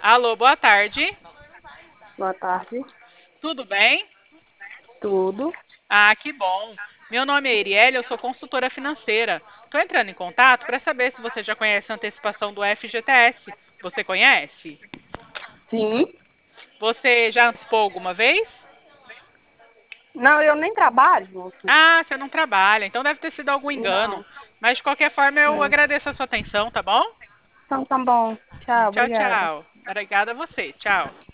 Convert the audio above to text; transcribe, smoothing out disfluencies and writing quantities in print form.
Alô, boa tarde. Boa tarde. Tudo bem? Tudo? Ah, que bom. Meu nome é Erielle, eu sou consultora financeira. Estou entrando em contato para saber se você já conhece a antecipação do FGTS. Você conhece? Sim. Você já antecipou alguma vez? Não, eu nem trabalho, moço. Ah, você não trabalha, então deve ter sido algum engano. Não. Mas de qualquer forma, eu Não. agradeço a sua atenção, tá bom? Então tá bom. Tchau, Tchau, obrigada. tchau. Obrigada a você. Tchau.